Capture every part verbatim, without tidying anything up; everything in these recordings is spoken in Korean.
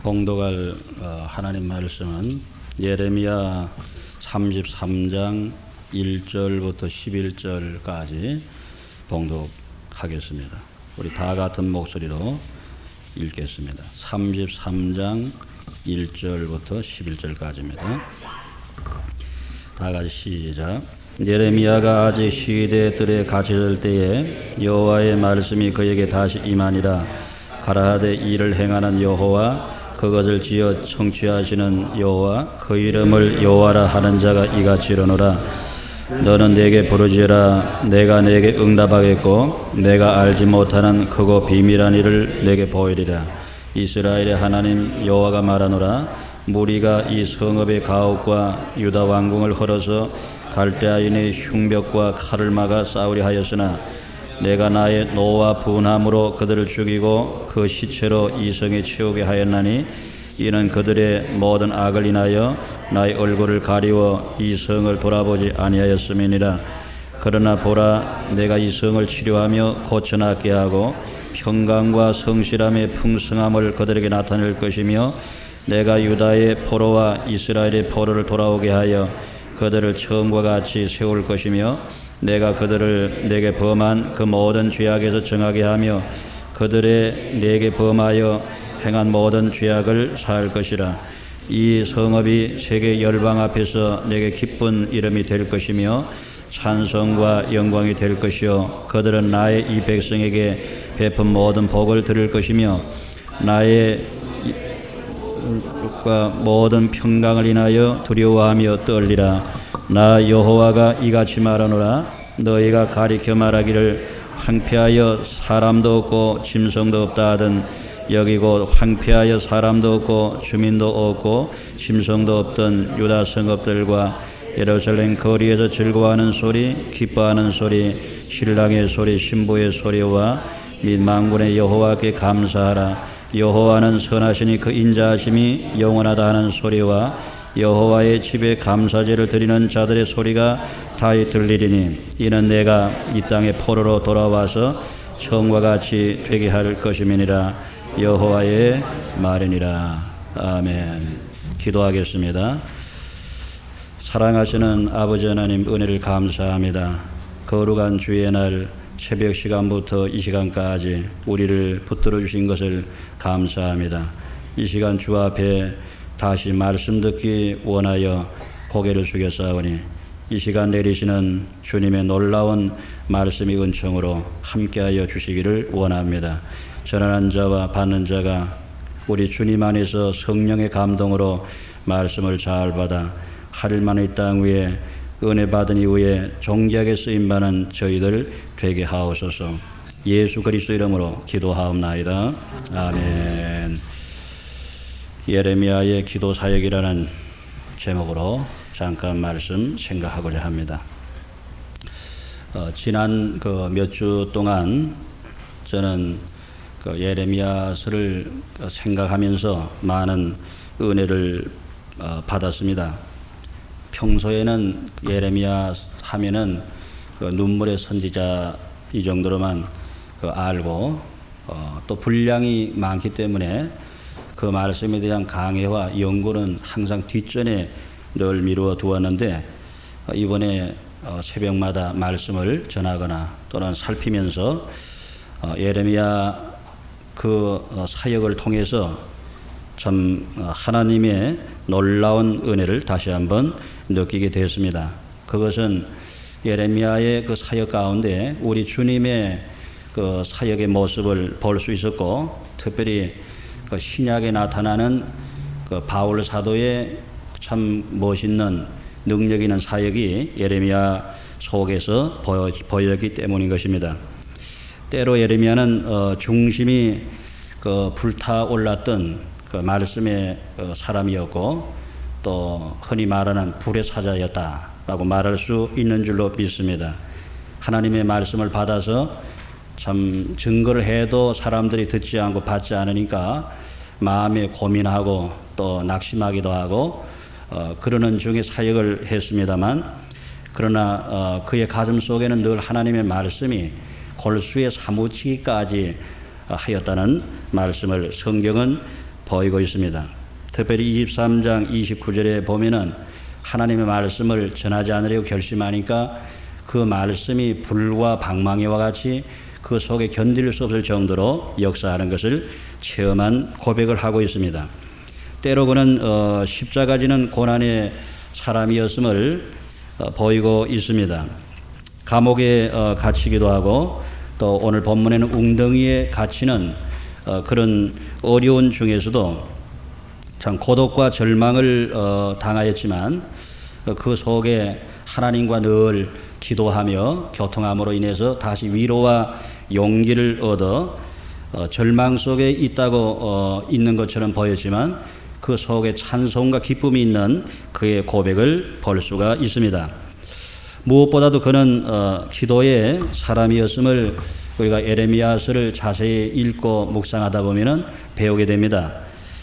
봉독할 하나님 말씀은 예레미야 삼십삼 장 일 절부터 십일 절까지 봉독하겠습니다. 우리 다 같은 목소리로 읽겠습니다. 삼십삼 장 일 절부터 십일 절까지입니다. 다 같이 시작. 예레미야가 아직 시대 뜰에 갇혔을 때에 여호와의 말씀이 그에게 다시 임하니라. 가라하되 이를 행하는 여호와, 그것을 지어 청취하시는 여호와, 그 이름을 여호와라 하는 자가 이같이 이르노라. 너는 내게 부르짖으라. 내가 내게 응답하겠고 내가 알지 못하는 크고 비밀한 일을 내게 보이리라. 이스라엘의 하나님 여호와가 말하노라. 무리가 이 성읍의 가옥과 유다 왕궁을 헐어서 갈대아인의 흉벽과 칼을 막아 싸우려 하였으나 내가 나의 노와 분함으로 그들을 죽이고 그 시체로 이 성에 채우게 하였나니 이는 그들의 모든 악을 인하여 나의 얼굴을 가리워 이 성을 돌아보지 아니하였음이니라. 그러나 보라, 내가 이 성을 치료하며 고쳐낫게 하고 평강과 성실함의 풍성함을 그들에게 나타낼 것이며 내가 유다의 포로와 이스라엘의 포로를 돌아오게 하여 그들을 처음과 같이 세울 것이며 내가 그들을 내게 범한 그 모든 죄악에서 정하게 하며 그들의 내게 범하여 행한 모든 죄악을 사할 것이라. 이 성읍이 세계 열방 앞에서 내게 기쁜 이름이 될 것이며 찬송과 영광이 될 것이요 그들은 나의 이 백성에게 베푼 모든 복을 들을 것이며 나의 모든 평강을 인하여 두려워하며 떨리라. 나 여호와가 이같이 말하노라. 너희가 가리켜 말하기를 황폐하여 사람도 없고 짐승도 없다 하던 여기 곧 황폐하여 사람도 없고 주민도 없고 짐승도 없던 유다 성읍들과 예루살렘 거리에서 즐거워하는 소리, 기뻐하는 소리, 신랑의 소리, 신부의 소리와 및 만군의 여호와께 감사하라. 여호와는 선하시니 그 인자하심이 영원하다 하는 소리와 여호와의 집에 감사제를 드리는 자들의 소리가 다이 들리리니 이는 내가 이 땅의 포로로 돌아와서 처음과 같이 되게 할 것임이니라. 여호와의 말이니라. 아멘. 기도하겠습니다. 사랑하시는 아버지 하나님, 은혜를 감사합니다. 거룩한 주의 날 새벽 시간부터 이 시간까지 우리를 붙들어 주신 것을 감사합니다. 이 시간 주 앞에 다시 말씀 듣기 원하여 고개를 숙였사오니 이 시간 내리시는 주님의 놀라운 말씀의 은총으로 함께하여 주시기를 원합니다. 전하는 자와 받는 자가 우리 주님 안에서 성령의 감동으로 말씀을 잘 받아 하늘만의 땅 위에 은혜 받은 이후에 종기하게 쓰임받는 저희들 되게 하옵소서. 예수 그리스도 이름으로 기도하옵나이다. 아멘. 예레미야의 기도 사역이라는 제목으로 잠깐 말씀 생각하고자 합니다. 어, 지난 그 몇 주 동안 저는 그 예레미야서를 생각하면서 많은 은혜를 어, 받았습니다. 평소에는 예레미야 하면은 그 눈물의 선지자 이 정도로만 그 알고 어, 또 분량이 많기 때문에 그 말씀에 대한 강해와 연구는 항상 뒷전에 늘 미루어 두었는데 이번에 새벽마다 말씀을 전하거나 또는 살피면서 예레미야 그 사역을 통해서 참 하나님의 놀라운 은혜를 다시 한번 느끼게 되었습니다. 그것은 예레미야의 그 사역 가운데 우리 주님의 그 사역의 모습을 볼 수 있었고 특별히 그 신약에 나타나는 그 바울 사도의 참 멋있는 능력 있는 사역이 예레미야 속에서 보여, 보였기 때문인 것입니다. 때로 예레미야는 어, 중심이 그 불타올랐던 그 말씀의 그 사람이었고 또 흔히 말하는 불의 사자였다라고 말할 수 있는 줄로 믿습니다. 하나님의 말씀을 받아서 참 증거를 해도 사람들이 듣지 않고 받지 않으니까 마음에 고민하고 또 낙심하기도 하고 어, 그러는 중에 사역을 했습니다만 그러나 어, 그의 가슴 속에는 늘 하나님의 말씀이 골수에 사무치기까지 하였다는 말씀을 성경은 보이고 있습니다. 특별히 이십삼 장 이십구 절에 보면은 하나님의 말씀을 전하지 않으려고 결심하니까 그 말씀이 불과 방망이와 같이 그 속에 견딜 수 없을 정도로 역사하는 것을 체험한 고백을 하고 있습니다. 때로 그는 어, 십자가 지는 고난의 사람이었음을 어, 보이고 있습니다. 감옥에 어, 갇히기도 하고 또 오늘 본문에는 웅덩이에 갇히는 어, 그런 어려운 중에서도 참 고독과 절망을 어, 당하였지만 어, 그 속에 하나님과 늘 기도하며 교통함으로 인해서 다시 위로와 용기를 얻어 어, 절망 속에 있다고 어, 있는 것처럼 보였지만 그 속에 찬송과 기쁨이 있는 그의 고백을 볼 수가 있습니다. 무엇보다도 그는 어, 기도의 사람이었음을 우리가 예레미야서를 자세히 읽고 묵상하다 보면은 배우게 됩니다.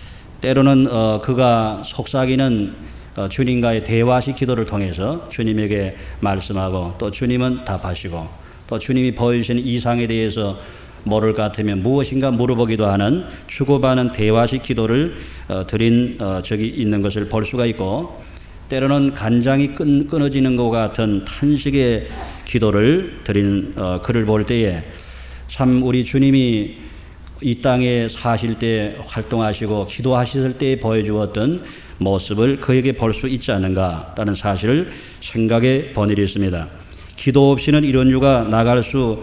때로는 어, 그가 속삭이는 어, 주님과의 대화식 기도를 통해서 주님에게 말씀하고 또 주님은 답하시고 또 주님이 보여주신 이상에 대해서 모를 것 같으면 무엇인가 물어보기도 하는 주고받는 대화식 기도를 어, 드린 어, 적이 있는 것을 볼 수가 있고 때로는 간장이 끊, 끊어지는 것 같은 탄식의 기도를 드린 어, 그를 볼 때에 참 우리 주님이 이 땅에 사실 때 활동하시고 기도하셨을 때 보여주었던 모습을 그에게 볼 수 있지 않은가라는 사실을 생각해 본 일이 있습니다. 기도 없이는 이런 유가 나갈 수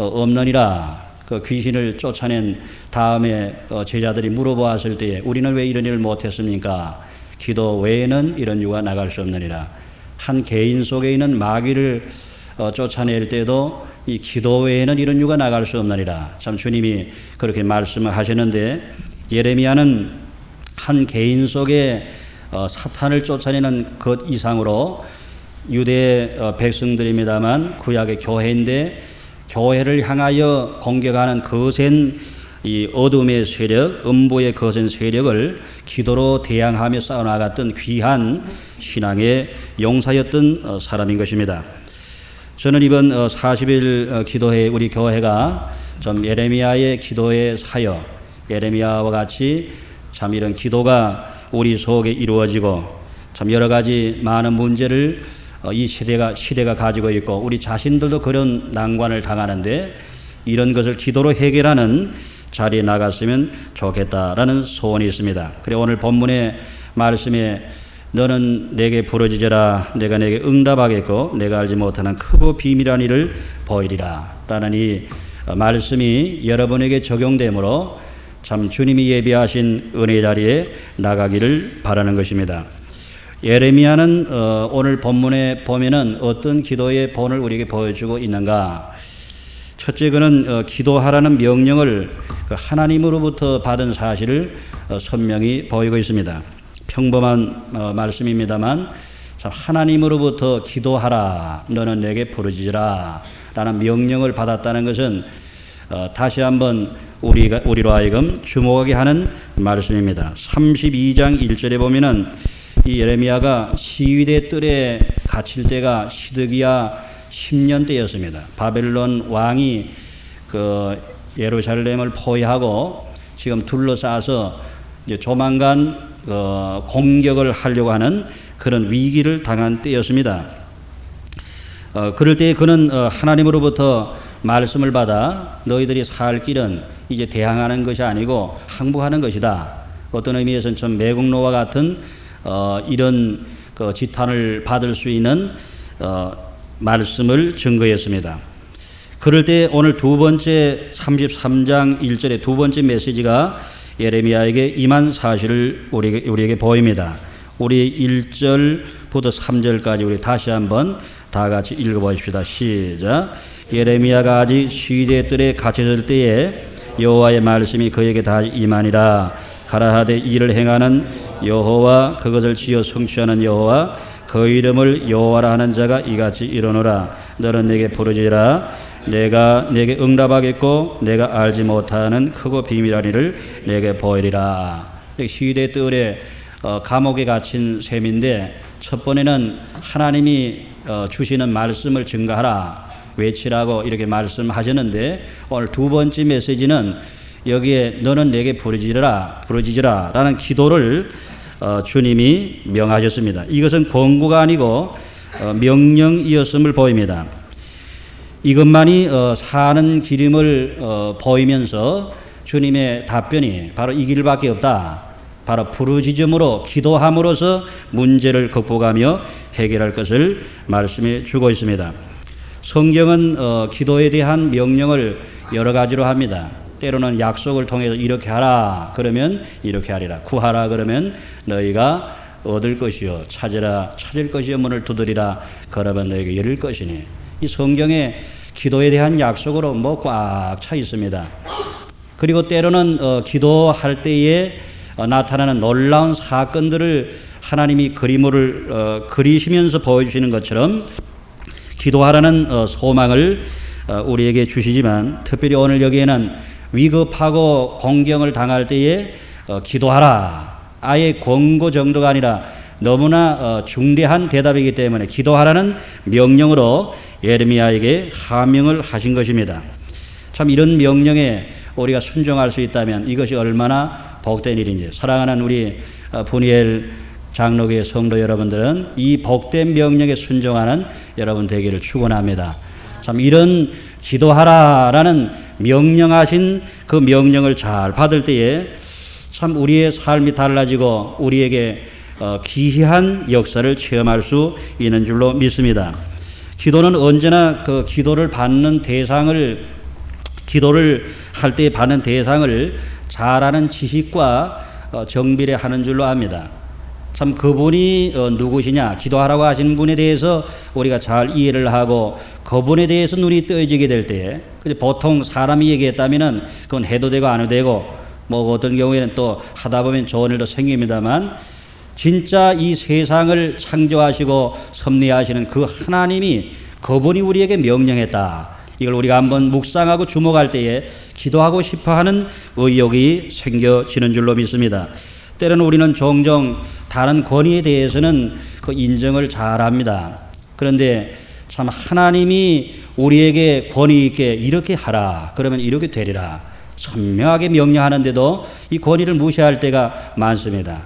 없느니라. 그 귀신을 쫓아낸 다음에 제자들이 물어보았을 때에 우리는 왜 이런 일을 못했습니까? 기도 외에는 이런 유가 나갈 수 없느니라. 한 개인 속에 있는 마귀를 쫓아낼 때도 이 기도 외에는 이런 유가 나갈 수 없느니라. 참 주님이 그렇게 말씀을 하시는데 예레미야는 한 개인 속에 사탄을 쫓아내는 것 이상으로 유대 백성들입니다만 구약의 교회인데 교회를 향하여 공격하는 거센 이 어둠의 세력, 음부의 거센 세력을 기도로 대항하며 싸워나갔던 귀한 신앙의 용사였던 사람인 것입니다. 저는 이번 사십 일 기도회 우리 교회가 좀 예레미야의 기도의 사역, 예레미야와 같이 참 이런 기도가 우리 속에 이루어지고 참 여러 가지 많은 문제를 이 시대가 시대가 가지고 있고 우리 자신들도 그런 난관을 당하는데 이런 것을 기도로 해결하는 자리에 나갔으면 좋겠다라는 소원이 있습니다. 그래 오늘 본문의 말씀에 너는 내게 부르짖으라 내가 내게 응답하겠고 내가 알지 못하는 크고 비밀한 일을 보이리라 라는 이 말씀이 여러분에게 적용되므로 참 주님이 예비하신 은혜의 자리에 나가기를 바라는 것입니다. 예레미야는 어, 오늘 본문에 보면은 어떤 기도의 본을 우리에게 보여주고 있는가? 첫째, 그는 어, 기도하라는 명령을 그 하나님으로부터 받은 사실을 어, 선명히 보이고 있습니다. 평범한 어, 말씀입니다만 참 하나님으로부터 기도하라, 너는 내게 부르짖으라 라는 명령을 받았다는 것은 어, 다시 한번 우리가 우리로 하여금 주목하게 하는 말씀입니다. 삼십이 장 일 절에 보면은 이 예레미야가 시위대 뜰에 갇힐 때가 시드기야 십 년 때였습니다. 바벨론 왕이 그 예루살렘을 포위하고 지금 둘러싸서 이제 조만간 어 공격을 하려고 하는 그런 위기를 당한 때였습니다. 어 그럴 때 그는 어 하나님으로부터 말씀을 받아 너희들이 살 길은 이제 대항하는 것이 아니고 항복하는 것이다. 어떤 의미에서는 좀 매국노와 같은 어, 이런 그 지탄을 받을 수 있는 어, 말씀을 증거했습니다. 그럴 때 오늘 두 번째 삼십삼 장 일 절의 두 번째 메시지가 예레미야에게 임한 사실을 우리에게, 우리에게 보입니다. 우리 일 절부터 삼 절까지 우리 다시 한번 다 같이 읽어보십시다. 시작. 예레미야가 아직 시위대 뜰에 갇혔을 때에 여호와의 말씀이 그에게 다 임하니라. 가라하되 이를 행하는 여호와 그것을 지어 성취하는 여호와 그 이름을 여호와라 하는 자가 이같이 이르노라. 너는 내게 부르짖으라 내가 내게 응답하겠고 내가 알지 못하는 크고 비밀한 일을 내게 보이리라. 시위대 뜰에 어, 감옥에 갇힌 셈인데 첫 번에는 하나님이 어, 주시는 말씀을 증거하라 외치라고 이렇게 말씀하셨는데 오늘 두 번째 메시지는 여기에 너는 내게 부르짖으라 부르짖으라 라는 기도를 어, 주님이 명하셨습니다. 이것은 권고가 아니고 어, 명령이었음을 보입니다. 이것만이 어, 사는 기름을 어, 보이면서 주님의 답변이 바로 이 길밖에 없다. 바로 부르짖음으로 기도함으로써 문제를 극복하며 해결할 것을 말씀해 주고 있습니다. 성경은 어, 기도에 대한 명령을 여러 가지로 합니다. 때로는 약속을 통해서 이렇게 하라 그러면 이렇게 하리라, 구하라 그러면 너희가 얻을 것이요, 찾으라 찾을 것이요, 문을 두드리라 그러면 너희에게 열릴 것이니. 이 성경에 기도에 대한 약속으로 뭐 꽉 차 있습니다. 그리고 때로는 어, 기도할 때에 어, 나타나는 놀라운 사건들을 하나님이 그림을 어, 그리시면서 보여주시는 것처럼 기도하라는 어, 소망을 어, 우리에게 주시지만, 특별히 오늘 여기에는 위급하고 공경을 당할 때에 어, 기도하라, 아예 권고 정도가 아니라 너무나 어, 중대한 대답이기 때문에 기도하라는 명령으로 예레미야에게 하명을 하신 것입니다. 참 이런 명령에 우리가 순종할 수 있다면 이것이 얼마나 복된 일인지, 사랑하는 우리 분이엘 장로교회 성도 여러분들은 이 복된 명령에 순종하는 여러분 되기를 축원합니다. 참 이런 기도하라라는 명령하신 그 명령을 잘 받을 때에 참 우리의 삶이 달라지고 우리에게 기이한 역사를 체험할 수 있는 줄로 믿습니다. 기도는 언제나 그 기도를 받는 대상을, 기도를 할 때 받는 대상을 잘 아는 지식과 정비례하는 줄로 압니다. 참 그분이 누구시냐, 기도하라고 하시는 분에 대해서 우리가 잘 이해를 하고 그분에 대해서 눈이 뜨여지게 될 때, 보통 사람이 얘기했다면은 그건 해도 되고 안 해도 되고, 뭐 어떤 경우에는 또 하다 보면 좋은 일도 생깁니다만, 진짜 이 세상을 창조하시고 섭리하시는 그 하나님이, 그분이 우리에게 명령했다. 이걸 우리가 한번 묵상하고 주목할 때에 기도하고 싶어하는 의욕이 생겨지는 줄로 믿습니다. 때로는 우리는 종종 다른 권위에 대해서는 그 인정을 잘합니다. 그런데 참 하나님이 우리에게 권위 있게 이렇게 하라 그러면 이렇게 되리라 선명하게 명령하는데도 이 권위를 무시할 때가 많습니다.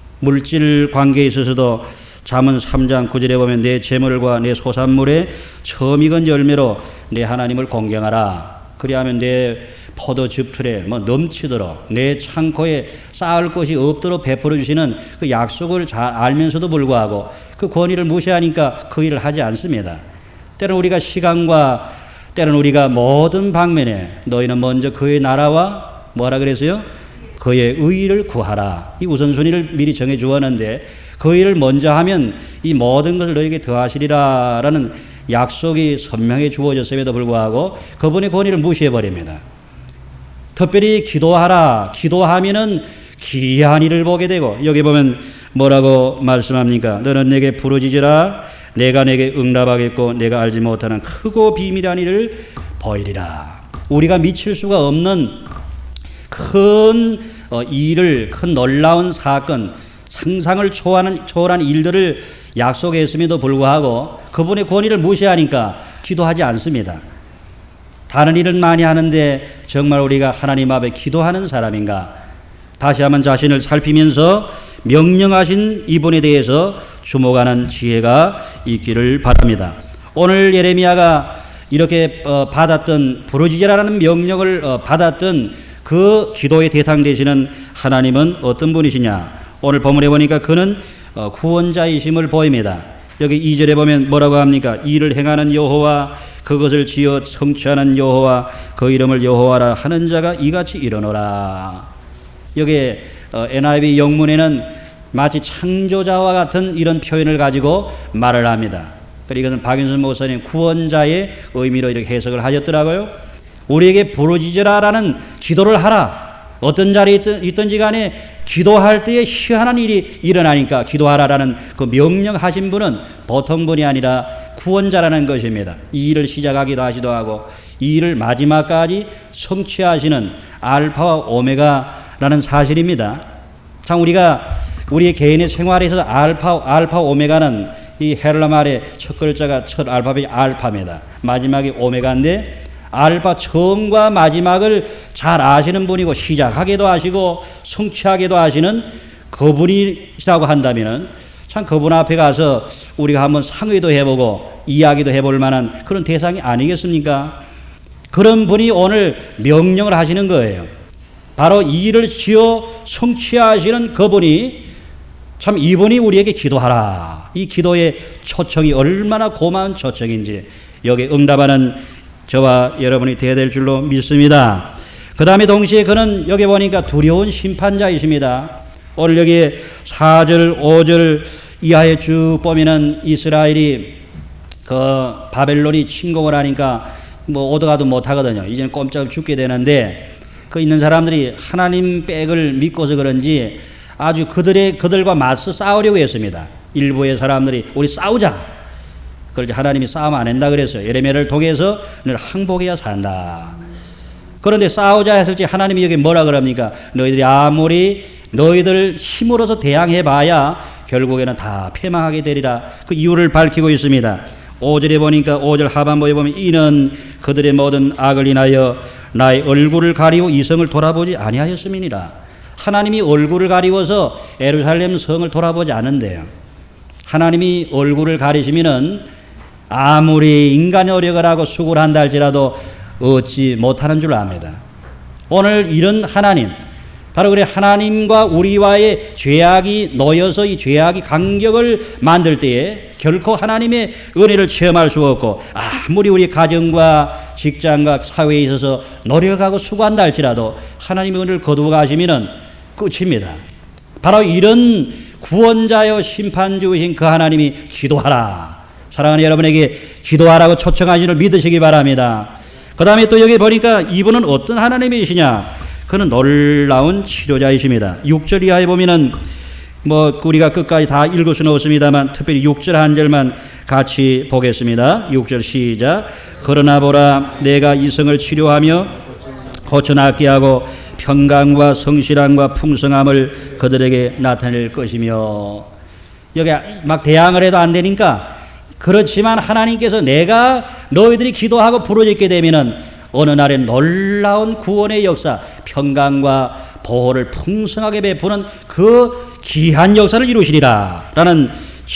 물질 관계에 있어서도 잠언 삼 장 구 절에 보면 내 재물과 내 소산물에 처음 익은 열매로 내 하나님을 공경하라. 그리하면 내 포도즙 틀에 뭐 넘치도록 내 창고에 쌓을 것이 없도록 베풀어 주시는 그 약속을 잘 알면서도 불구하고 그 권위를 무시하니까 그 일을 하지 않습니다. 때로는 우리가 시간과 때로는 우리가 모든 방면에 너희는 먼저 그의 나라와 뭐라 그랬어요? 그의 의를 구하라. 이 우선순위를 미리 정해 주었는데 그 일을 먼저 하면 이 모든 것을 너에게 더하시리라라는 약속이 선명히 주어졌음에도 불구하고 그분의 권위를 무시해버립니다. 특별히 기도하라. 기도하면은 기이한 일을 보게 되고, 여기 보면 뭐라고 말씀합니까? 너는 내게 부르짖으라. 내가 내게 응답하겠고 내가 알지 못하는 크고 비밀한 일을 보이리라. 우리가 미칠 수가 없는 큰 일을, 큰 놀라운 사건, 상상을 초월하는, 초월한 일들을 약속했음에도 불구하고 그분의 권위를 무시하니까 기도하지 않습니다. 다른 일은 많이 하는데 정말 우리가 하나님 앞에 기도하는 사람인가? 다시 한번 자신을 살피면서 명령하신 이분에 대해서 주목하는 지혜가 있기를 바랍니다. 오늘 예레미야가 이렇게 받았던, 부르짖으라는 명령을 받았던 그 기도의 대상 되시는 하나님은 어떤 분이시냐? 오늘 본문에 보니까 그는 구원자이심을 보입니다. 여기 이 절에 보면 뭐라고 합니까? 이를 행하는 여호와, 그것을 지어 성취하는 여호와, 그 이름을 여호와라 하는 자가 이같이 일어나라. 여기에 엔아이브이 영문에는 마치 창조자와 같은 이런 표현을 가지고 말을 합니다. 그리고 이것은 박윤선 목사님 구원자의 의미로 이렇게 해석을 하셨더라고요. 우리에게 부르짖으라라는 기도를 하라. 어떤 자리에 있든, 있든지 간에 기도할 때에 희한한 일이 일어나니까 기도하라라는 그 명령하신 분은 보통 분이 아니라 구원자라는 것입니다. 이 일을 시작하기도 하시도 하고 이 일을 마지막까지 성취하시는 알파와 오메가라는 사실입니다. 참 우리가 우리 개인의 생활에서 알파, 알파 오메가는 이 헬라 말의 첫 글자가 첫 알파벳이 알파입니다. 마지막이 오메가인데 알파 처음과 마지막을 잘 아시는 분이고 시작하게도 하시고 성취하게도 하시는 그분이라고 한다면 참 그분 앞에 가서 우리가 한번 상의도 해보고 이야기도 해볼 만한 그런 대상이 아니겠습니까? 그런 분이 오늘 명령을 하시는 거예요. 바로 이 일을 지어 성취하시는 그분이 참 이분이 우리에게 기도하라. 이 기도의 초청이 얼마나 고마운 초청인지 여기에 응답하는 저와 여러분이 되어야 될 줄로 믿습니다. 그 다음에 동시에 그는 여기 보니까 두려운 심판자이십니다. 오늘 여기 사 절, 오 절 이하에 쭉 보면은 이스라엘이 그 바벨론이 침공을 하니까 뭐 오더가도 못하거든요. 이제는 꼼짝 죽게 되는데 그 있는 사람들이 하나님 백을 믿고서 그런지 아주 그들의 그들과 맞서 싸우려고 했습니다. 일부의 사람들이 우리 싸우자. 그런데 하나님이 싸움 안 한다 그랬어요. 예레미야를 통해서 늘 항복해야 산다. 그런데 싸우자 했을 때 하나님이 여기 뭐라 그럽니까? 너희들이 아무리 너희들 힘으로서 대항해봐야 결국에는 다 패망하게 되리라. 그 이유를 밝히고 있습니다. 오 절에 보니까 오 절 하반부에 보면 이는 그들의 모든 악을 인하여 나의 얼굴을 가리고 이성을 돌아보지 아니하였음이니라. 하나님이 얼굴을 가리워서 예루살렘 성을 돌아보지 않은데요. 하나님이 얼굴을 가리시면은 아무리 인간의 노력을 하고 수고를 한다 할지라도 얻지 못하는 줄 압니다. 오늘 이런 하나님, 바로 그래 하나님과 우리와의 죄악이 놓여서 이 죄악이 간격을 만들 때에 결코 하나님의 은혜를 체험할 수 없고 아무리 우리 가정과 직장과 사회에 있어서 노력하고 수고한다 할지라도 하나님의 은혜를 거두어 가시면은 끝입니다. 바로 이런 구원자여 심판주이신 그 하나님이 기도하라. 사랑하는 여러분에게 기도하라고 초청하시는 믿으시기 바랍니다. 그 다음에 또 여기 보니까 이분은 어떤 하나님이시냐? 그는 놀라운 치료자이십니다. 육 절 이하에 보면은 뭐 우리가 끝까지 다 읽을 수는 없습니다만 특별히 육 절 한 절만 같이 보겠습니다. 육 절 시작. 그러나 보라 내가 이성을 치료하며 고쳐낫게 하고 평강과 성실함과 풍성함을 그들에게 나타낼 것이며 여기 막 대항을 해도 안 되니까 그렇지만 하나님께서 내가 너희들이 기도하고 부르짖게 되면은 어느 날에 놀라운 구원의 역사 평강과 보호를 풍성하게 베푸는 그 귀한 역사를 이루시리라 라는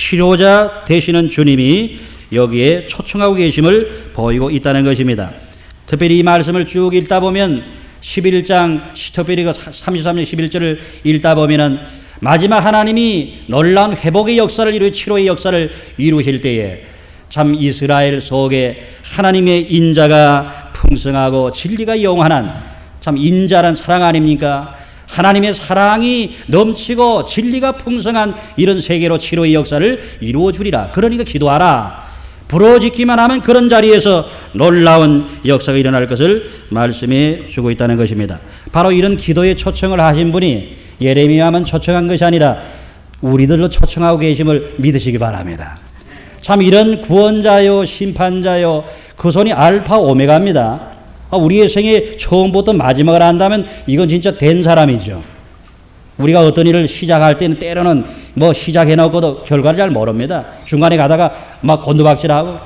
치료자 되시는 주님이 여기에 초청하고 계심을 보이고 있다는 것입니다. 특별히 이 말씀을 쭉 읽다 보면 십일 장 특별히 삼십삼 장 십일 절을 읽다 보면은 마지막 하나님이 놀라운 회복의 역사를 이루 치료의 역사를 이루실 때에 참 이스라엘 속에 하나님의 인자가 풍성하고 진리가 영원한 참 인자란 사랑 아닙니까? 하나님의 사랑이 넘치고 진리가 풍성한 이런 세계로 치료의 역사를 이루어 주리라. 그러니까 기도하라. 부러지기만 하면 그런 자리에서 놀라운 역사가 일어날 것을 말씀해 주고 있다는 것입니다. 바로 이런 기도에 초청을 하신 분이 예레미야만 초청한 것이 아니라 우리들로 초청하고 계심을 믿으시기 바랍니다. 참 이런 구원자요 심판자요 그 손이 알파 오메가입니다. 우리의 생애 처음부터 마지막을 한다면 이건 진짜 된 사람이죠. 우리가 어떤 일을 시작할 때는 때로는 뭐 시작해놓고도 결과를 잘 모릅니다. 중간에 가다가 막 곤두박질하고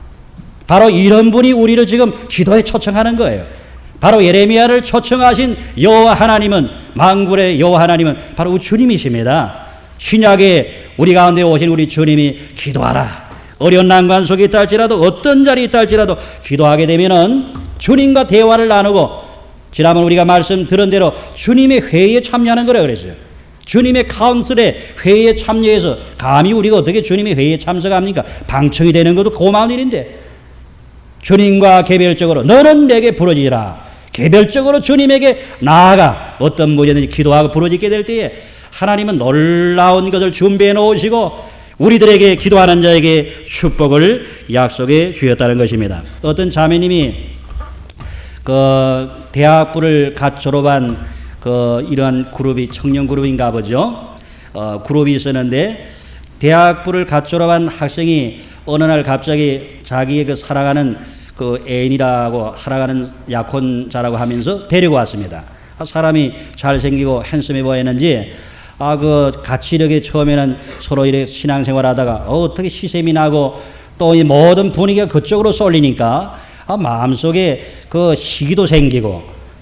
바로 이런 분이 우리를 지금 기도에 초청하는 거예요. 바로 예레미야를 초청하신 여호와 하나님은 만군의 여호와 하나님은 바로 주님이십니다. 신약에 우리 가운데 오신 우리 주님이 기도하라. 어려운 난관 속에 있다 할지라도 어떤 자리에 있다 할지라도 기도하게 되면은 주님과 대화를 나누고 지난번 우리가 말씀 들은 대로 주님의 회의에 참여하는 거라 그랬어요. 주님의 카운슬에 회의에 참여해서 감히 우리가 어떻게 주님의 회의에 참석합니까? 방청이 되는 것도 고마운 일인데 주님과 개별적으로 너는 내게 부르짖으라. 개별적으로 주님에게 나아가 어떤 문제든지 기도하고 부르짖게 될 때에 하나님은 놀라운 것을 준비해 놓으시고 우리들에게 기도하는 자에게 축복을 약속해 주셨다는 것입니다. 어떤 자매님이 그 대학부를 갓 졸업한 그 이러한 그룹이 청년 그룹인가 보죠. 어, 그룹이 있었는데 대학부를 갓 졸업한 학생이 어느 날 갑자기 자기의 그 사랑하는 그 애인이라고 살아가는 약혼자라고 하면서 데리고 왔습니다. 사람이 잘생기고 핸섬해 보였는지 아, 그 같이 이렇게 처음에는 서로 이렇게 신앙생활 하다가 어, 어떻게 시샘이 나고 또 이 모든 분위기가 그쪽으로 쏠리니까 아, 마음속에 그 시기도 생기고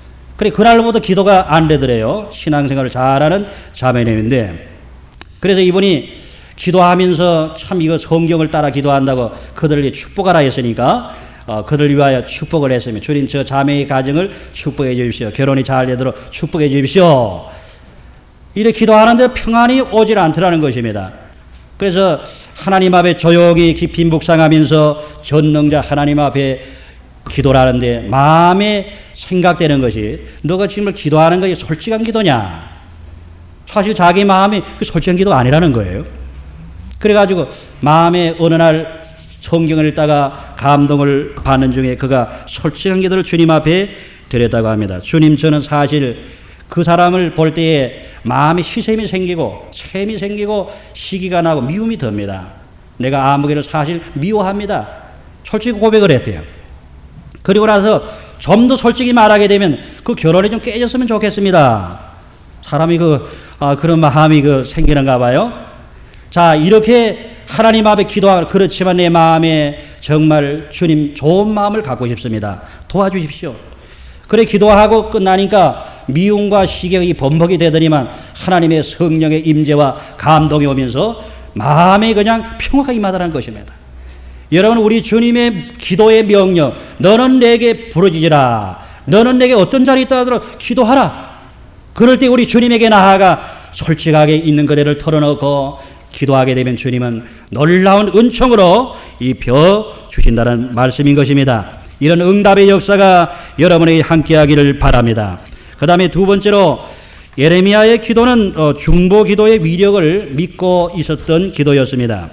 그래, 그날부터 기도가 안 되더래요. 신앙생활을 잘하는 자매님인데, 그래서 이분이 기도하면서 참 이거 성경을 따라 기도한다고 그들에게 축복하라 했으니까 어, 그들 위하여 축복을 했으며, 주님 저 자매의 가정을 축복해 주십시오. 결혼이 잘 되도록 축복해 주십시오. 이렇게 기도하는데 평안이 오질 않더라는 것입니다. 그래서 하나님 앞에 조용히 깊이 묵상하면서 전능자 하나님 앞에 기도를 하는데 마음에 생각되는 것이, 너가 지금 기도하는 것이 솔직한 기도냐? 사실 자기 마음이 그 솔직한 기도가 아니라는 거예요. 그래가지고 마음에 어느 날 성경을 읽다가 감동을 받는 중에 그가 솔직한 기도를 주님 앞에 드렸다고 합니다. 주님, 저는 사실 그 사람을 볼 때에 마음에 시샘이 생기고 샘이 생기고 시기가 나고 미움이 듭니다. 내가 아무개를 사실 미워합니다. 솔직히 고백을 했대요. 그리고 나서 좀 더 솔직히 말하게 되면 그 결혼이 좀 깨졌으면 좋겠습니다. 사람이 그, 아, 그런 마음이 그 생기는가 봐요. 자, 이렇게 하나님 앞에 기도하고, 그렇지만 내 마음에 정말 주님 좋은 마음을 갖고 싶습니다. 도와주십시오. 그래 기도하고 끝나니까 미움과 시경이 번복이 되더니만 하나님의 성령의 임재와 감동이 오면서 마음에 그냥 평화가 임하다는 것입니다. 여러분, 우리 주님의 기도의 명령, 너는 내게 부르짖으라. 너는 내게 어떤 자리에 있다 하더라도 기도하라. 그럴 때 우리 주님에게 나아가 솔직하게 있는 그대를 털어놓고 기도하게 되면 주님은 놀라운 은총으로 입혀 주신다는 말씀인 것입니다. 이런 응답의 역사가 여러분에게 함께하기를 바랍니다. 그 다음에 두 번째로 예레미야의 기도는 중보 기도의 위력을 믿고 있었던 기도였습니다.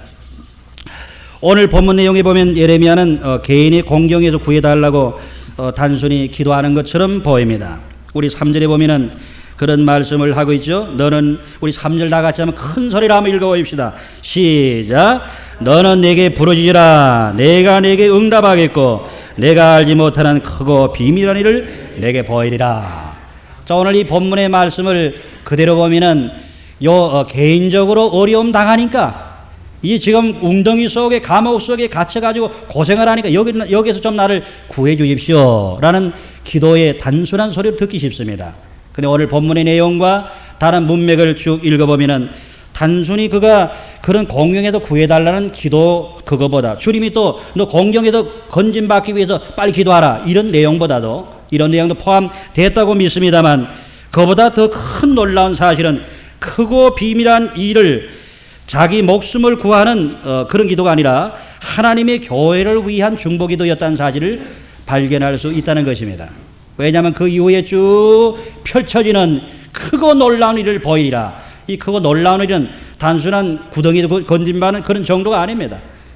오늘 본문 내용에 보면 예레미야는 개인의 공경에서 구해달라고 단순히 기도하는 것처럼 보입니다. 우리 삼 절에 보면은 그런 말씀을 하고 있죠. 너는, 우리 삼 절 다 같이 하면 큰 소리로 한번 읽어봅시다. 시작. 너는 내게 부르짖으라. 내가 내게 응답하겠고 내가 알지 못하는 크고 비밀한 일을 내게 보이리라. 자, 오늘 이 본문의 말씀을 그대로 보면은 요 어, 개인적으로 어려움 당하니까, 이 지금 웅덩이 속에 감옥 속에 갇혀가지고 고생을 하니까 여기, 여기서 좀 나를 구해 주십시오 라는 기도의 단순한 소리를 듣기 쉽습니다. 근데 오늘 본문의 내용과 다른 문맥을 쭉 읽어보면은 단순히 그가 그런 공경에도 구해달라는 기도, 그거보다 주님이 또 너 공경에도 건진받기 위해서 빨리 기도하라 이런 내용보다도, 이런 내용도 포함됐다고 믿습니다만, 그보다 더 큰 놀라운 사실은 크고 비밀한 일을, 자기 목숨을 구하는 어, 그런 기도가 아니라 하나님의 교회를 위한 중보기도였다는 사실을 발견할 수 있다는 것입니다. 왜냐하면 그 이후에 쭉 펼쳐지는 크고 놀라운 일을 보이리라. 이 크고 놀라운 일은 단순한 구덩이 건진받는 그런 정도가 아닙니다.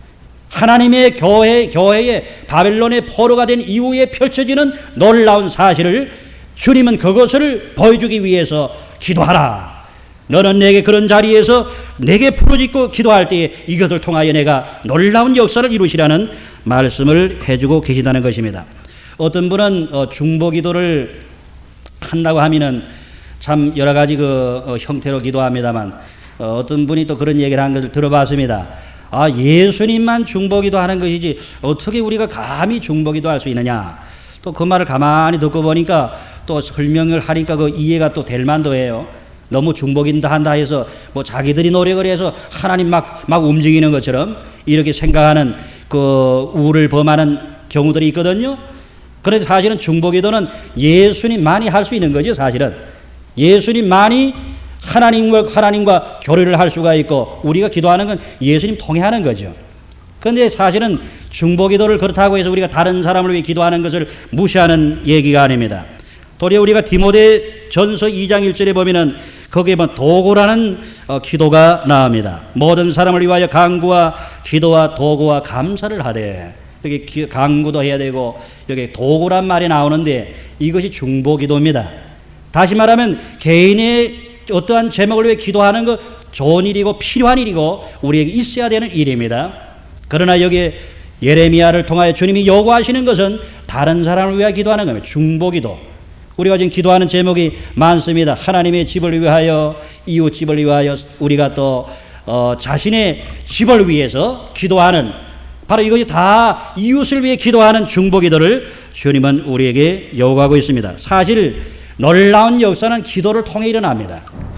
하나님의 교회, 교회의 바벨론의 포로가 된 이후에 펼쳐지는 놀라운 사실을 주님은 그것을 보여주기 위해서 기도하라. 너는 내게 그런 자리에서 내게 부르짖고 기도할 때에 이것을 통하여 내가 놀라운 역사를 이루시라는 말씀을 해주고 계시다는 것입니다. 어떤 분은 어, 중보 기도를 한다고 하면은 참 여러 가지 그 어, 형태로 기도합니다만, 어, 어떤 분이 또 그런 얘기를 한 것을 들어봤습니다. 아, 예수님만 중보 기도하는 것이지 어떻게 우리가 감히 중보 기도할 수 있느냐. 또 그 말을 가만히 듣고 보니까 또 설명을 하니까 그 이해가 또 될 만도 해요. 너무 중보긴다 한다 해서 뭐 자기들이 노력을 해서 하나님 막, 막 움직이는 것처럼 이렇게 생각하는 그 우를 범하는 경우들이 있거든요. 그런데 사실은 중보기도는 예수님만이 할 수 있는 거죠. 사실은 예수님만이 하나님과 하나님과 교류를 할 수가 있고, 우리가 기도하는 건 예수님 통해 하는 거죠. 그런데 사실은 중보기도를 그렇다고 해서 우리가 다른 사람을 위해 기도하는 것을 무시하는 얘기가 아닙니다. 도리어 우리가 디모데 전서 이 장 일 절에 보면은 거기에 보면 도구라는 어, 기도가 나옵니다. 모든 사람을 위하여 간구와 기도와 도구와 감사를 하되, 여기 기, 간구도 해야 되고 여기 도구란 말이 나오는데 이것이 중보기도입니다. 다시 말하면 개인의 어떠한 제목을 위해 기도하는 것 좋은 일이고 필요한 일이고 우리에게 있어야 되는 일입니다. 그러나 여기에 예레미야를 통하여 주님이 요구하시는 것은 다른 사람을 위하여 기도하는 겁니다. 중보기도. 우리가 지금 기도하는 제목이 많습니다. 하나님의 집을 위하여, 이웃 집을 위하여, 우리가 또 어, 자신의 집을 위해서 기도하는, 바로 이것이 다 이웃을 위해 기도하는 중보기도를 주님은 우리에게 요구하고 있습니다. 사실 놀라운 역사는 기도를 통해 일어납니다.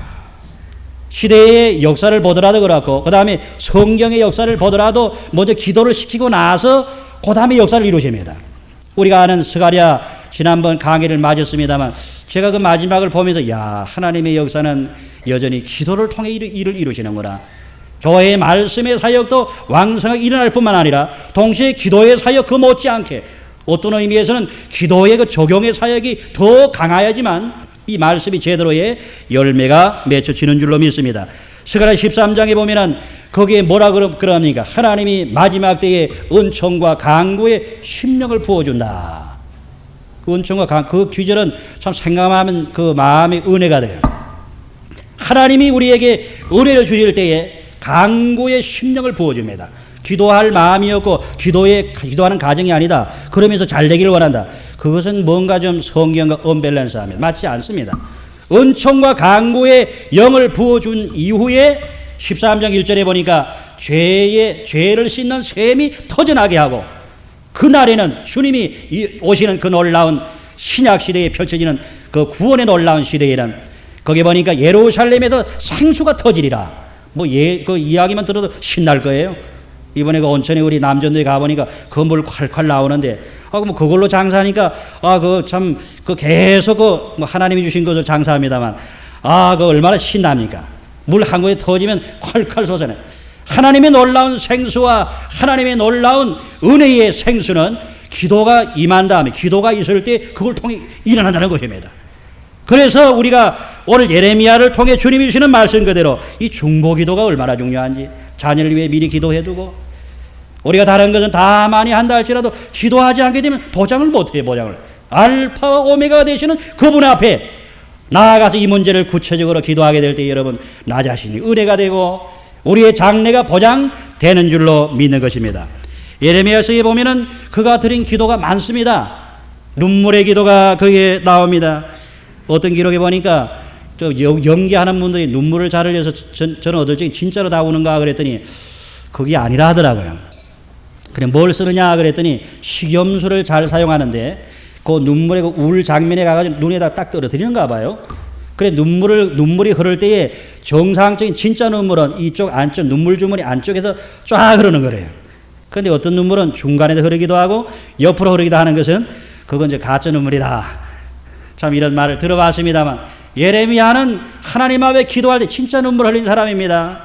시대의 역사를 보더라도 그렇고 그 다음에 성경의 역사를 보더라도 먼저 기도를 시키고 나서 그 다음에 역사를 이루십니다. 우리가 아는 스가랴 지난번 강의를 맞았습니다만 제가 그 마지막을 보면서 야 하나님의 역사는 여전히 기도를 통해 일을, 일을 이루시는구나. 교회의 말씀의 사역도 왕성하게 일어날 뿐만 아니라 동시에 기도의 사역 그 못지않게 어떤 의미에서는 기도의 그 적용의 사역이 더 강해야지만 이 말씀이 제대로의 열매가 맺혀지는 줄로 믿습니다. 스가랴 십삼 장에 보면은 거기에 뭐라 그럽니까? 하나님이 마지막 때에 은총과 강구의 심령을 부어준다. 그 은총과 강, 그 귀절은 참 생각하면 그 마음의 은혜가 돼요. 하나님이 우리에게 은혜를 주실 때에 강구의 심령을 부어줍니다. 기도할 마음이었고 기도에 기도하는 가정이 아니다. 그러면서 잘 되기를 원한다. 그것은 뭔가 좀 성경과 언밸런스하면 맞지 않습니다. 은총과 강구의 영을 부어준 이후에 십삼 장 일 절에 보니까 죄의 죄를 씻는 샘이 터져나게 하고 그날에는 주님이 오시는 그 놀라운 신약 시대에 펼쳐지는 그 구원의 놀라운 시대에는 거기 보니까 예루살렘에도 생수가 터지리라. 뭐 예, 그 이야기만 들어도 신날 거예요. 이번에 그 온천에 우리 남전도에 가보니까 그 물 콸콸 나오는데, 아, 뭐 그걸로 장사하니까, 아, 그 참, 그 계속 그, 뭐 하나님이 주신 것을 장사합니다만, 아, 그 얼마나 신납니까? 물 한 곳에 터지면 콸콸 솟아내. 하나님의 놀라운 생수와 하나님의 놀라운 은혜의 생수는 기도가 임한 다음에, 기도가 있을 때 그걸 통해 일어난다는 것입니다. 그래서 우리가 오늘 예레미야를 통해 주님이 주시는 말씀 그대로 이 중보기도가 얼마나 중요한지 자녀를 위해 미리 기도해두고, 우리가 다른 것은 다 많이 한다 할지라도 기도하지 않게 되면 보장을 못해요. 보장을. 알파와 오메가가 되시는 그분 앞에 나아가서 이 문제를 구체적으로 기도하게 될 때 여러분 나 자신이 은혜가 되고 우리의 장래가 보장되는 줄로 믿는 것입니다. 예레미야서에 보면은 그가 드린 기도가 많습니다. 눈물의 기도가 거기에 나옵니다. 어떤 기록에 보니까 저 연기하는 분들이 눈물을 잘 흘려서 전, 저는 어떨 적에 진짜로 다 우는가 그랬더니 그게 아니라 하더라고요. 그래 뭘 쓰느냐 그랬더니 식염수를 잘 사용하는데 그 눈물의 그 울 장면에 가가지고 눈에다 딱 떨어뜨리는가 봐요. 그래 눈물을 눈물이 흐를 때에 정상적인 진짜 눈물은 이쪽 안쪽 눈물 주머니 안쪽에서 쫙 흐르는 거래요. 그런데 어떤 눈물은 중간에서 흐르기도 하고 옆으로 흐르기도 하는 것은 그건 이제 가짜 눈물이다. 참 이런 말을 들어봤습니다만 예레미야는 하나님 앞에 기도할 때 진짜 눈물 흘린 사람입니다.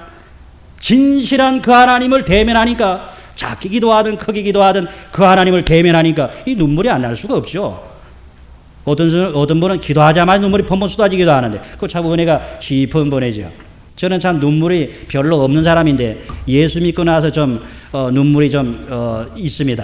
진실한 그 하나님을 대면하니까 작게 기도하든 크게 기도하든 그 하나님을 대면하니까 이 눈물이 안 날 수가 없죠. 어떤, 어떤 분은 기도하자마자 눈물이 펑펑 쏟아지기도 하는데 그거 참 은혜가 깊은 분이죠. 저는 참 눈물이 별로 없는 사람인데 예수 믿고 나서 좀 어, 눈물이 좀 어, 있습니다.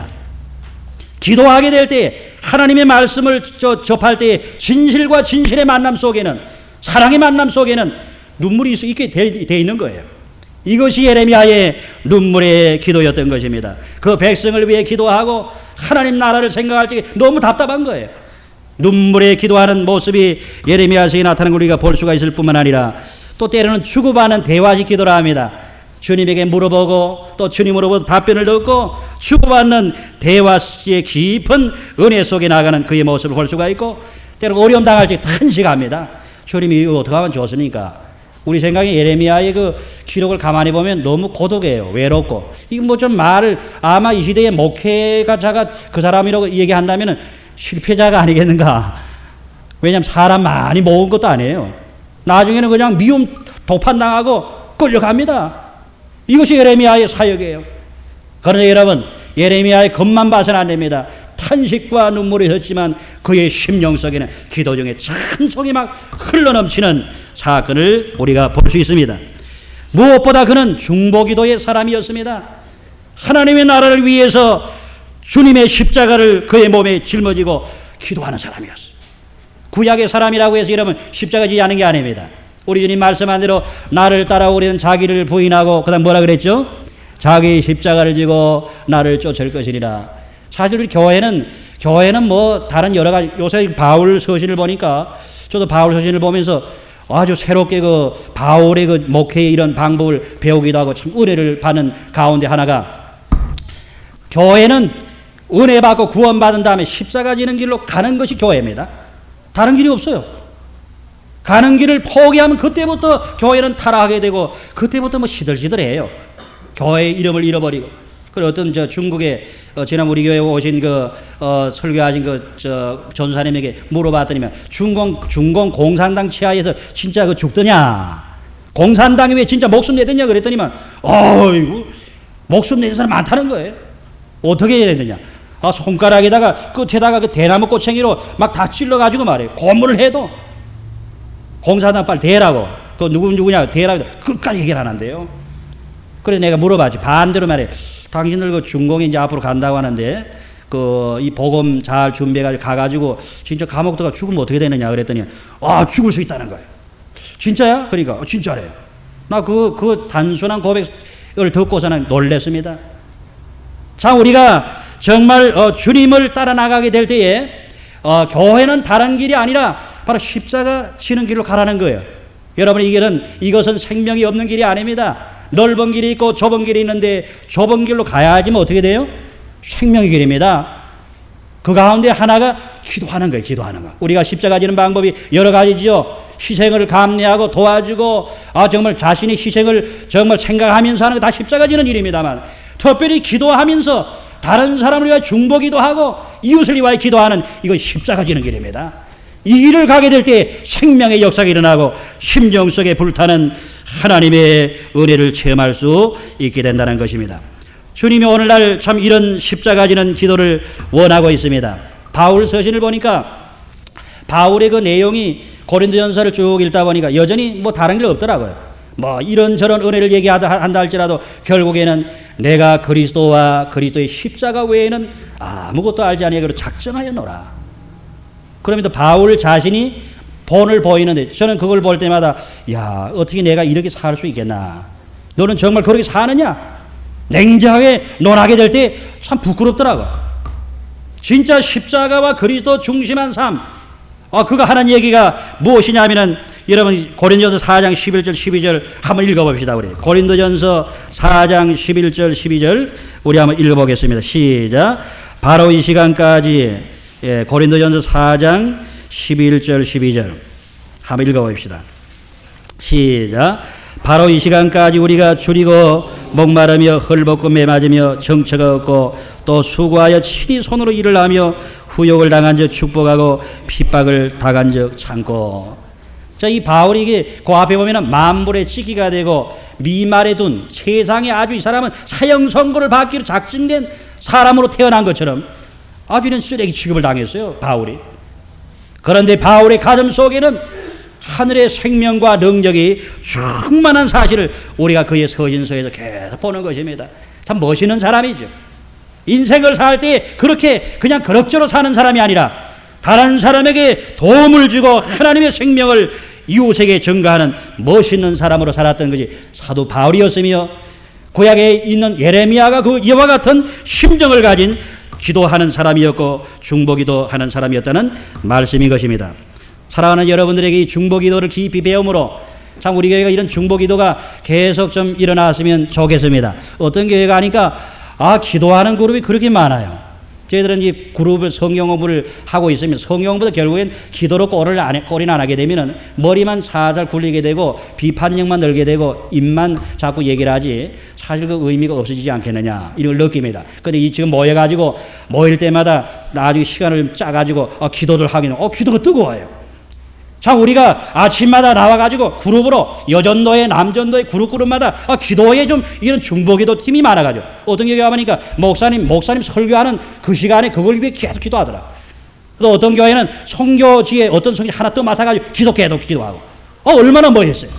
기도하게 될 때 하나님의 말씀을 저, 접할 때 진실과 진실의 만남 속에는 사랑의 만남 속에는 눈물이 있게 돼, 돼 있는 거예요. 이것이 예레미야의 눈물의 기도였던 것입니다. 그 백성을 위해 기도하고 하나님 나라를 생각할 때 너무 답답한 거예요. 눈물의 기도하는 모습이 예레미야서에 나타나는 걸 우리가 볼 수가 있을 뿐만 아니라 또 때로는 주고받는 대화식 기도라 합니다. 주님에게 물어보고 또 주님으로부터 답변을 듣고 주고받는 대화의 깊은 은혜 속에 나가는 그의 모습을 볼 수가 있고 때로 어려움 당할 때 탄식합니다. 주님이 이거 어떻게 하면 좋습니까? 우리 생각에 예레미야의 그 기록을 가만히 보면 너무 고독해요. 외롭고. 이거 뭐 좀 말을 아마 이 시대의 목회가자가 그 사람이라고 얘기한다면 실패자가 아니겠는가. 왜냐하면 사람 많이 모은 것도 아니에요. 나중에는 그냥 미움 도판당하고 끌려갑니다. 이것이 예레미야의 사역이에요. 그런데 여러분 예레미야의 겉만 봐서는 안 됩니다. 탄식과 눈물이 흘렀지만 그의 심령 속에는 기도 중에 찬송이 막 흘러넘치는 사건을 우리가 볼 수 있습니다. 무엇보다 그는 중보기도의 사람이었습니다. 하나님의 나라를 위해서 주님의 십자가를 그의 몸에 짊어지고 기도하는 사람이었어요. 구약의 사람이라고 해서 여러분 십자가 지지 않은 게 아닙니다. 우리 주님 말씀한 대로 나를 따라오려는 자기를 부인하고 그 다음 뭐라 그랬죠? 자기 십자가를 지고 나를 쫓을 것이니라. 사실 우리 교회는 교회는 뭐 다른 여러 가지 요새 바울 서신을 보니까 저도 바울 서신을 보면서 아주 새롭게 그 바울의 그 목회의 이런 방법을 배우기도 하고 참 은혜를 받는 가운데 하나가 교회는 은혜 받고 구원받은 다음에 십자가 지는 길로 가는 것이 교회입니다. 다른 길이 없어요. 가는 길을 포기하면 그때부터 교회는 타락하게 되고 그때부터 뭐 시들시들해요. 교회의 이름을 잃어버리고. 그리고 어떤 저 중국에 어, 지난 우리 교회에 오신 그 어, 설교하신 그 저 전사님에게 물어봤더니만 중공 중공 공산당 치하에서 진짜 그 죽더냐? 공산당이 왜 진짜 목숨 내더냐 그랬더니만 어이구 목숨 내는 사람 많다는 거예요. 어떻게 해야 되느냐? 아, 손가락에다가 끝에다가 그 대나무 꼬챙이로 막 다 찔러가지고 말이에요. 고문을 해도 공산당 빨리 대라고. 그 누구 누구냐 대라고 끝까지 해결 안 한대요. 그래 내가 물어봤지. 반대로 말해. 당신들 그 중공이 이제 앞으로 간다고 하는데 그 이 복음 잘 준비해가지고 가가지고 진짜 감옥 들어가 죽으면 어떻게 되느냐 그랬더니 아 죽을 수 있다는 거예요. 진짜야? 그러니까 어, 진짜래요. 나 그 그 단순한 고백을 듣고서는 놀랬습니다. 자 우리가 정말 어, 주님을 따라 나가게 될 때에 어, 교회는 다른 길이 아니라 바로 십자가 지는 길로 가라는 거예요. 여러분 이 길은 이것은 생명이 없는 길이 아닙니다. 넓은 길이 있고 좁은 길이 있는데 좁은 길로 가야지만 어떻게 돼요? 생명의 길입니다. 그 가운데 하나가 기도하는 거예요. 기도하는 거. 우리가 십자가 지는 방법이 여러 가지죠. 희생을 감내하고 도와주고 아 정말 자신이 희생을 정말 생각하면서 하는 거 다 십자가 지는 일입니다만 특별히 기도하면서 다른 사람을 위하여 중보기도 하고 이웃을 위하여 기도하는 이건 십자가 지는 길입니다. 이 길을 가게 될 때 생명의 역사가 일어나고 심령 속에 불타는 하나님의 은혜를 체험할 수 있게 된다는 것입니다. 주님이 오늘날 참 이런 십자가 지는 기도를 원하고 있습니다. 바울 서신을 보니까 바울의 그 내용이 고린도전서를 쭉 읽다 보니까 여전히 뭐 다른 게 없더라고요. 뭐 이런저런 은혜를 얘기한다 한다 할지라도 결국에는 내가 그리스도와 그리스도의 십자가 외에는 아무것도 알지 아니하기로 작정하여 노라. 그러면서 바울 자신이 본을 보이는데 저는 그걸 볼 때마다 야 어떻게 내가 이렇게 살 수 있겠나. 너는 정말 그렇게 사느냐. 냉정하게 논하게 될 때 참 부끄럽더라고. 진짜 십자가와 그리스도 중심한 삶. 아, 그거 하는 얘기가 무엇이냐면은 여러분 고린도전서 사 장 십일 절 십이 절 한번 읽어봅시다. 우리 고린도전서 사 장 십일 절 십이 절 우리 한번 읽어보겠습니다. 시작. 바로 이 시간까지 예, 고린도전서 사 장 십일 절 십이 절 한번 읽어봅시다. 시작. 바로 이 시간까지 우리가 줄이고 목마르며 헐벗고 매맞으며 정처가 없고 또 수고하여 친히 손으로 일을 하며 후욕을 당한 적 축복하고 핍박을 당한 적 참고. 자, 이 바울이 이게 그 앞에 보면은 만불의 찌기가 되고 미말에 둔 세상에 아주 이 사람은 사형 선고를 받기로 작정된 사람으로 태어난 것처럼 아주 이런 쓰레기 취급을 당했어요, 바울이. 그런데 바울의 가슴 속에는 하늘의 생명과 능력이 충만한 사실을 우리가 그의 서신서에서 계속 보는 것입니다. 참 멋있는 사람이죠. 인생을 살 때 그렇게 그냥 그럭저럭 사는 사람이 아니라 다른 사람에게 도움을 주고 하나님의 생명을 이웃에게 전가하는 멋있는 사람으로 살았던 것이 사도 바울이었으며 구약에 있는 예레미야가 그 이와 같은 심정을 가진 기도하는 사람이었고 중보기도 하는 사람이었다는 말씀인 것입니다. 사랑하는 여러분들에게 이 중보기도를 깊이 배움으로 참 우리 교회가 이런 중보기도가 계속 좀 일어났으면 좋겠습니다. 어떤 교회가 하니까 아 기도하는 그룹이 그렇게 많아요. 저희들은 이 그룹을 성경 공부를 하고 있으면 성경 공부도 결국엔 기도로 꼴을 안, 꼴이나 안 하게 되면은 머리만 살살 굴리게 되고 비판력만 늘게 되고 입만 자꾸 얘기를 하지 사실 그 의미가 없어지지 않겠느냐 이런 걸 느낍니다. 근데 이 지금 모여가지고 모일 때마다 나중에 시간을 짜가지고 어, 기도를 하기는 어 기도가 뜨거워요. 자, 우리가 아침마다 나와가지고 그룹으로 여전도회, 남전도회 그룹 그룹마다 아, 기도에 좀 이런 중보기도 팀이 많아가지고 어떤 교회 가보니까 목사님, 목사님 설교하는 그 시간에 그걸 위해 계속 기도하더라. 또 어떤 교회는 선교지에 어떤 성이 하나 또 맡아가지고 기도 계속 기도하고 어, 얼마나 멋있어요.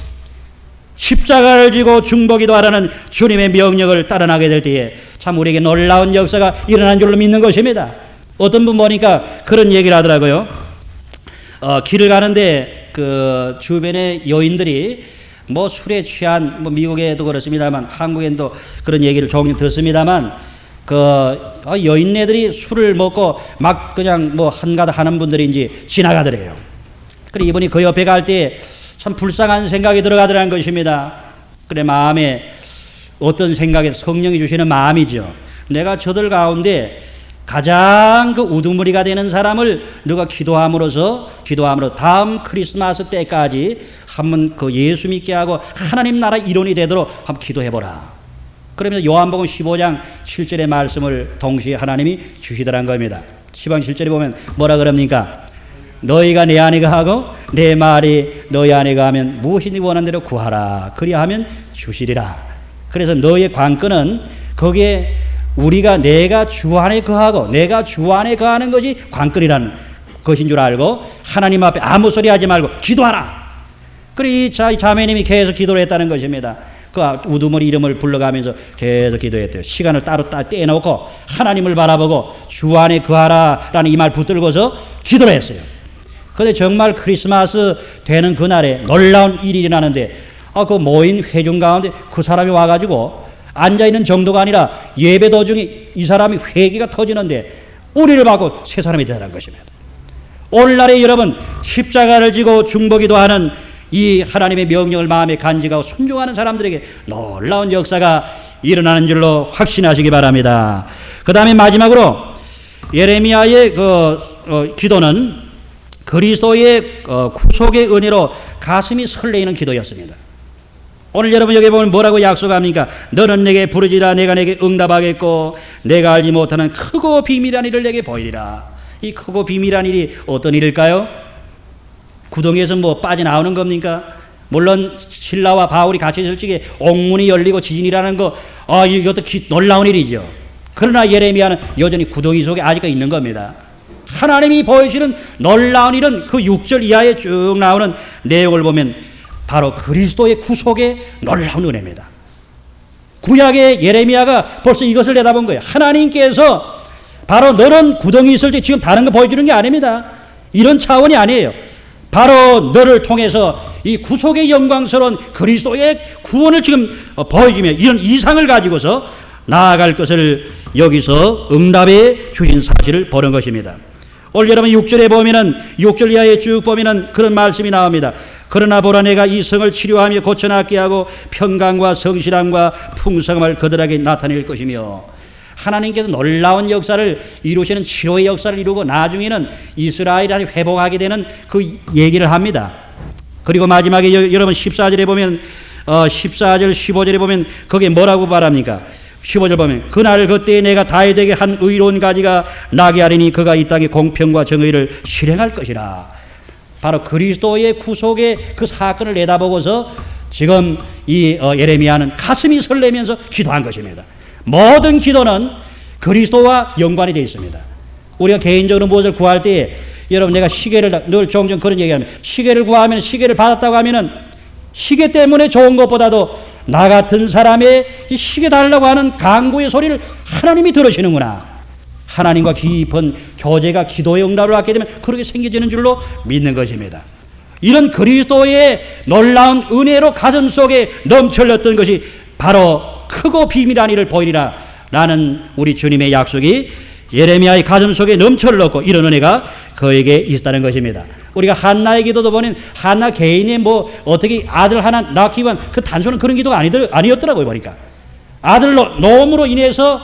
십자가를 지고 중보기도 하라는 주님의 명령을 따라나게 될 때에 참 우리에게 놀라운 역사가 일어난 줄로 믿는 것입니다. 어떤 분 보니까 그런 얘기를 하더라고요. 어, 길을 가는데 그 주변에 여인들이 뭐 술에 취한 뭐 미국에도 그렇습니다만 한국에도 그런 얘기를 종종 듣습니다만 그 어, 여인네들이 술을 먹고 막 그냥 뭐 한가닥 하는 분들인지 지나가더래요. 그래 이분이 그 옆에 갈 때 참 불쌍한 생각이 들어가더라는 것입니다. 그래 마음에 어떤 생각이 성령이 주시는 마음이죠. 내가 저들 가운데 가장 그 우두머리가 되는 사람을 누가 기도함으로써 기도함으로 다음 크리스마스 때까지 한번 그 예수 믿게 하고 하나님 나라 일원이 되도록 한번 기도해보라. 그러면서 요한복음 십오 장 칠 절의 말씀을 동시에 하나님이 주시더란 겁니다. 십 장 칠 절에 보면 뭐라 그럽니까? 너희가 내 안에 거하고 내 말이 너희 안에 거하면 무엇이든지 원하는 대로 구하라. 그리하면 주시리라. 그래서 너의 관건은 거기에 우리가 내가 주 안에 거하고 내가 주 안에 거하는 것이 관건이라는 것인 줄 알고 하나님 앞에 아무 소리 하지 말고 기도하라. 그래 이 자매님이 계속 기도를 했다는 것입니다. 그 우두머리 이름을 불러가면서 계속 기도했대요. 시간을 따로 따 떼놓고 하나님을 바라보고 주 안에 거하라 라는 이 말 붙들고서 기도를 했어요. 그런데 정말 크리스마스 되는 그날에 놀라운 일이 일어나는데 아, 그 모인 회중 가운데 그 사람이 와가지고 앉아있는 정도가 아니라 예배 도중에 이 사람이 회개가 터지는데 우리를 받고 세 사람이 되라는 것입니다. 오늘날에 여러분 십자가를 지고 중보기도 하는 이 하나님의 명령을 마음에 간직하고 순종하는 사람들에게 놀라운 역사가 일어나는 줄로 확신하시기 바랍니다. 그 다음에 마지막으로 예레미야의 그 어, 기도는 그리스도의 어, 구속의 은혜로 가슴이 설레이는 기도였습니다. 오늘 여러분 여기 보면 뭐라고 약속합니까? 너는 내게 부르지라 내가 내게 응답하겠고 내가 알지 못하는 크고 비밀한 일을 내게 보이리라. 이 크고 비밀한 일이 어떤 일일까요? 구덩이에서 뭐 빠져나오는 겁니까? 물론 신라와 바울이 같이 있을 적에 옥문이 열리고 지진이라는 거 아, 이것도 기, 놀라운 일이죠. 그러나 예레미야는 여전히 구덩이 속에 아직까지 있는 겁니다. 하나님이 보여주시는 놀라운 일은 그 육 절 이하에 쭉 나오는 내용을 보면 바로 그리스도의 구속의 놀라운 은혜입니다. 구약의 예레미야가 벌써 이것을 내다본 거예요. 하나님께서 바로 너는 구덩이 있을 때 지금 다른 거 보여주는 게 아닙니다. 이런 차원이 아니에요. 바로 너를 통해서 이 구속의 영광스러운 그리스도의 구원을 지금 보여주며 이런 이상을 가지고서 나아갈 것을 여기서 응답해 주신 사실을 보는 것입니다. 오늘 여러분 육 절에 보면은 육 절 이하에 쭉 보면은 그런 말씀이 나옵니다. 그러나 보라 내가 이 성을 치료하며 고쳐낫게 하고 평강과 성실함과 풍성함을 그들에게 나타낼 것이며 하나님께서 놀라운 역사를 이루시는 치료의 역사를 이루고 나중에는 이스라엘이 다시 회복하게 되는 그 얘기를 합니다. 그리고 마지막에 여, 여러분 십사 절에 보면 어, 십사 절 십오 절에 보면 거기에 뭐라고 말합니까? 십오 절 보면 그날 그때에 내가 다윗에게 한 의로운 가지가 나게 하리니 그가 이 땅에 공평과 정의를 실행할 것이라. 바로 그리스도의 구속의 그 사건을 내다보고서 지금 이 어, 예레미야는 가슴이 설레면서 기도한 것입니다. 모든 기도는 그리스도와 연관이 되어 있습니다. 우리가 개인적으로 무엇을 구할 때 여러분 내가 시계를 늘 종종 그런 얘기합니다. 시계를 구하면 시계를 받았다고 하면은 시계 때문에 좋은 것보다도 나 같은 사람의 이 시계 달라고 하는 간구의 소리를 하나님이 들으시는구나. 하나님과 깊은 교제가 기도의 응답을 받게 되면 그렇게 생겨지는 줄로 믿는 것입니다. 이런 그리스도의 놀라운 은혜로 가슴 속에 넘쳐흘렸던 것이 바로 크고 비밀한 일을 보이리라 라는 우리 주님의 약속이 예레미야의 가슴 속에 넘쳐흘렀고 이런 은혜가 그에게 있다는 것입니다. 우리가 한나의 기도도 보면 한나 개인의 뭐 어떻게 아들 하나 낳기 위한 그 단순한 그런 기도가 아니더, 아니었더라고요. 보니까 아들 노음으로 인해서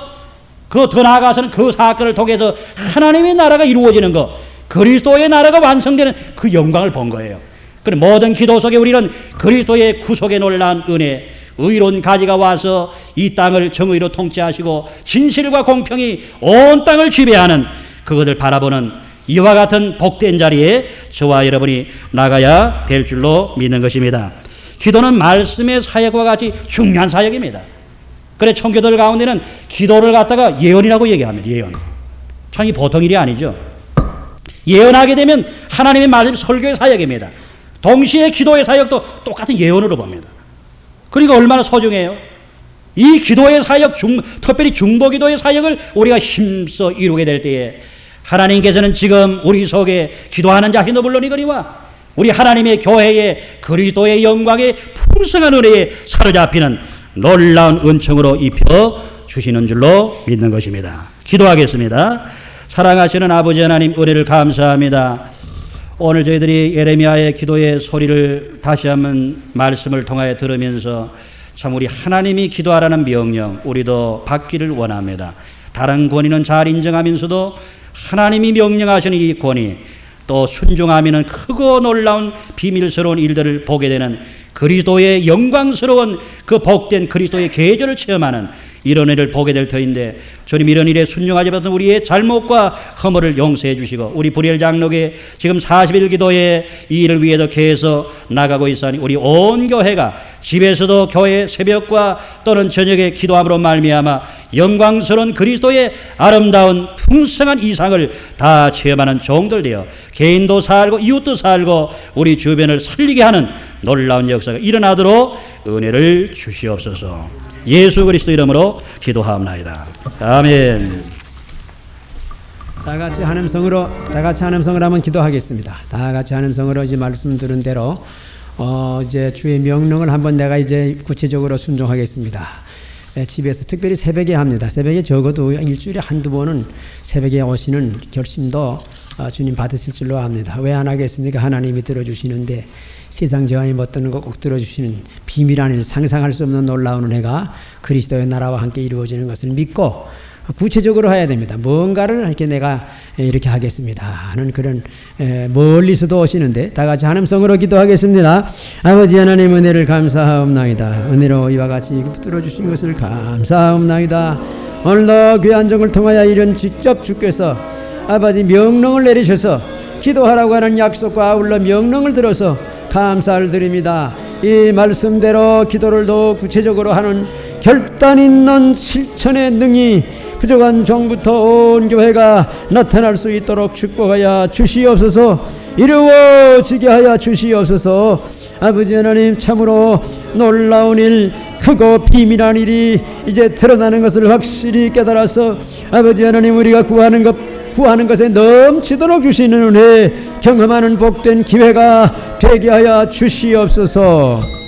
그 더 나아가서는 그 사건을 통해서 하나님의 나라가 이루어지는 것, 그리스도의 나라가 완성되는 그 영광을 본 거예요. 그럼 모든 기도 속에 우리는 그리스도의 구속의 놀라운 은혜, 의로운 가지가 와서 이 땅을 정의로 통치하시고 진실과 공평이 온 땅을 지배하는 그것을 바라보는 이와 같은 복된 자리에 저와 여러분이 나가야 될 줄로 믿는 것입니다. 기도는 말씀의 사역과 같이 중요한 사역입니다. 그래 청교도들 가운데는 기도를 갖다가 예언이라고 얘기합니다. 예언. 참 이 보통 일이 아니죠. 예언하게 되면 하나님의 말씀 설교의 사역입니다. 동시에 기도의 사역도 똑같은 예언으로 봅니다. 그리고 얼마나 소중해요. 이 기도의 사역, 중, 특별히 중보기도의 사역을 우리가 힘써 이루게 될 때에 하나님께서는 지금 우리 속에 기도하는 자신도 물론이거니와 우리 하나님의 교회에 그리스도의 영광의 풍성한 은혜에 사로잡히는 놀라운 은총으로 입혀 주시는 줄로 믿는 것입니다. 기도하겠습니다. 사랑하시는 아버지 하나님 은혜를 감사합니다. 오늘 저희들이 예레미야의 기도의 소리를 다시 한번 말씀을 통하여 들으면서 참 우리 하나님이 기도하라는 명령 우리도 받기를 원합니다. 다른 권위는 잘 인정하면서도 하나님이 명령하시는 이 권위, 또 순종하면 크고 놀라운 비밀스러운 일들을 보게 되는 그리스도의 영광스러운 그 복된 그리스도의 계절을 체험하는 이런 일을 보게 될 터인데, 주님 이런 일에 순종하지 못한 우리의 잘못과 허물을 용서해 주시고, 우리 불의엘 장로교회 지금 사십 일 기도에 이 일을 위해서 계속 나가고 있으니 우리 온 교회가 집에서도 교회 새벽과 또는 저녁에 기도함으로 말미암아 영광스러운 그리스도의 아름다운 풍성한 이상을 다 체험하는 종들 되어 개인도 살고 이웃도 살고 우리 주변을 살리게 하는 놀라운 역사가 일어나도록 은혜를 주시옵소서. 예수 그리스도 이름으로 기도하옵나이다. 아멘. 다 같이 한음성으로 다 같이 한음성으로 한번 기도하겠습니다. 다 같이 한음성으로 이제 말씀 들은 대로 어 이제 주의 명령을 한번 내가 이제 구체적으로 순종하겠습니다. 네, 집에서 특별히 새벽에 합니다. 새벽에 적어도 일주일에 한두 번은 새벽에 오시는 결심도 어, 주님 받으실 줄로 압니다. 왜 안 하겠습니까? 하나님이 들어주시는데 세상 저항이 못드는 거 꼭 들어주시는 비밀한 일, 상상할 수 없는 놀라운 은혜가 그리스도의 나라와 함께 이루어지는 것을 믿고 구체적으로 해야 됩니다. 뭔가를 이렇게 내가 이렇게 하겠습니다 하는 그런 에, 멀리서도 오시는데 다 같이 한음성으로 기도하겠습니다. 아버지 하나님 은혜를 감사하옵나이다. 은혜로 이와 같이 붙들어 주신 것을 감사하옵나이다. 오늘도 귀한 종을 통하여 이런 직접 주께서 아버지 명령을 내리셔서 기도하라고 하는 약속과 아울러 명령을 들어서 감사를 드립니다. 이 말씀대로 기도를 더 구체적으로 하는 결단 있는 실천의 능이 부족한 종부터 온 교회가 나타날 수 있도록 축복하여 주시옵소서. 이루어지게 하여 주시옵소서. 아버지 하나님 참으로 놀라운 일, 크고 비밀한 일이 이제 드러나는 것을 확실히 깨달아서 아버지 하나님 우리가 구하는 것 구하는 것에 넘치도록 주시는 은혜 경험하는 복된 기회가 되게 하여 주시옵소서.